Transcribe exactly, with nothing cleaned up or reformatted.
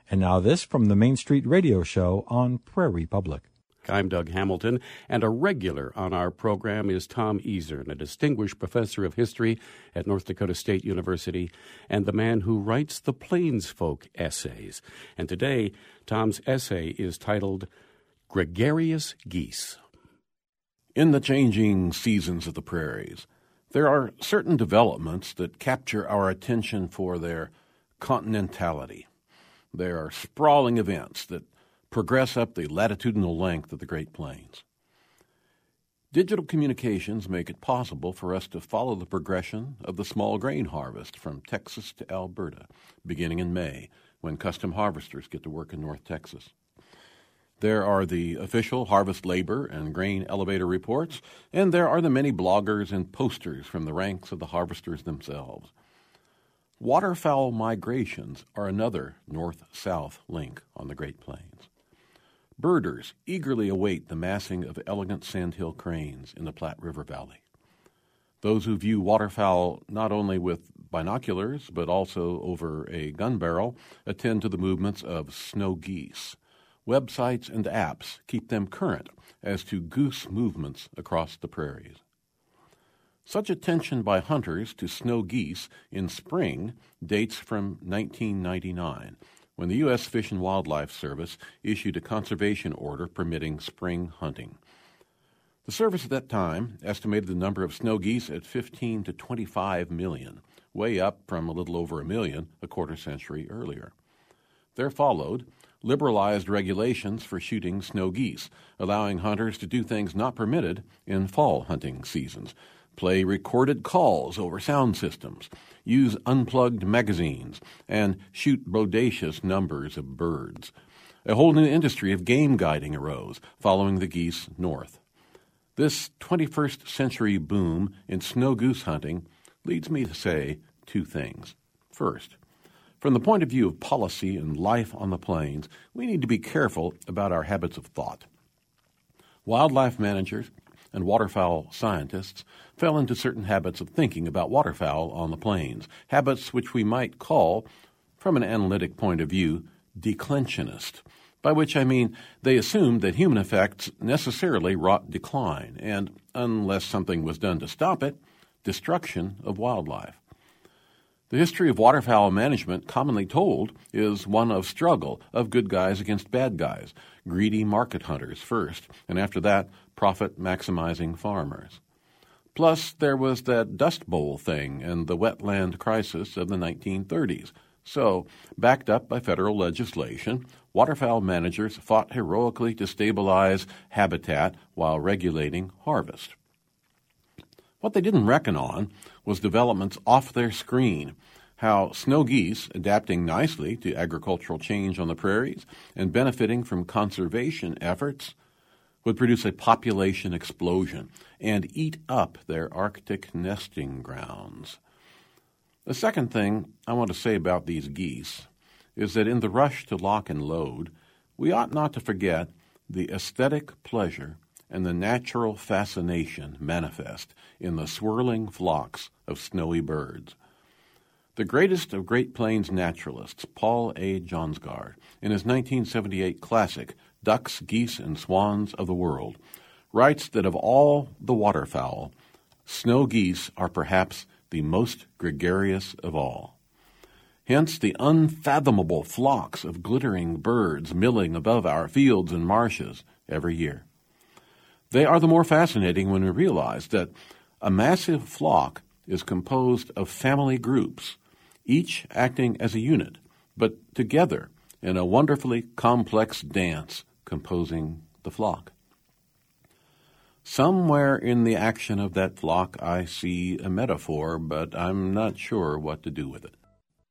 And now this from the Main Street Radio Show on Prairie Public. I'm Doug Hamilton, and a regular on our program is Tom Easern, a distinguished professor of history at North Dakota State University and the man who writes the Plainsfolk essays. And today, Tom's essay is titled Gregarious Geese. In the changing seasons of the prairies, there are certain developments that capture our attention for their continentality. There are sprawling events that progress up the latitudinal length of the Great Plains. Digital communications make it possible for us to follow the progression of the small grain harvest from Texas to Alberta, beginning in May, when custom harvesters get to work in North Texas. There are the official harvest labor and grain elevator reports, and there are the many bloggers and posters from the ranks of the harvesters themselves. Waterfowl migrations are another north-south link on the Great Plains. Birders eagerly await the massing of elegant sandhill cranes in the Platte River Valley. Those who view waterfowl not only with binoculars but also over a gun barrel attend to the movements of snow geese. Websites and apps keep them current as to goose movements across the prairies. Such attention by hunters to snow geese in spring dates from nineteen ninety-nine, when the U S Fish and Wildlife Service issued a conservation order permitting spring hunting. The service at that time estimated the number of snow geese at fifteen to twenty-five million, way up from a little over a million a quarter century earlier. There followed liberalized regulations for shooting snow geese, allowing hunters to do things not permitted in fall hunting seasons. Play recorded calls over sound systems, use unplugged magazines, and shoot bodacious numbers of birds. A whole new industry of game guiding arose, following the geese north. This twenty-first century boom in snow goose hunting leads me to say two things. First, from the point of view of policy and life on the plains, we need to be careful about our habits of thought. Wildlife managers and waterfowl scientists fell into certain habits of thinking about waterfowl on the plains, habits which we might call, from an analytic point of view, declensionist, by which I mean they assumed that human effects necessarily wrought decline and, unless something was done to stop it, destruction of wildlife. The history of waterfowl management, commonly told, is one of struggle, of good guys against bad guys, greedy market hunters first, and after that, profit-maximizing farmers. Plus, there was that Dust Bowl thing and the wetland crisis of the nineteen thirties. So, backed up by federal legislation, waterfowl managers fought heroically to stabilize habitat while regulating harvest. What they didn't reckon on was developments off their screen, how snow geese, adapting nicely to agricultural change on the prairies and benefiting from conservation efforts, would produce a population explosion and eat up their Arctic nesting grounds. The second thing I want to say about these geese is that in the rush to lock and load, we ought not to forget the aesthetic pleasure and the natural fascination manifest in the swirling flocks of snowy birds. The greatest of Great Plains naturalists, Paul A. Jonsgaard, in his nineteen seventy-eight classic, Ducks, Geese, and Swans of the World, writes that of all the waterfowl, snow geese are perhaps the most gregarious of all. Hence the unfathomable flocks of glittering birds milling above our fields and marshes every year. They are the more fascinating when we realize that a massive flock is composed of family groups, each acting as a unit, but together in a wonderfully complex dance composing the flock. Somewhere in the action of that flock I see a metaphor, but I'm not sure what to do with it.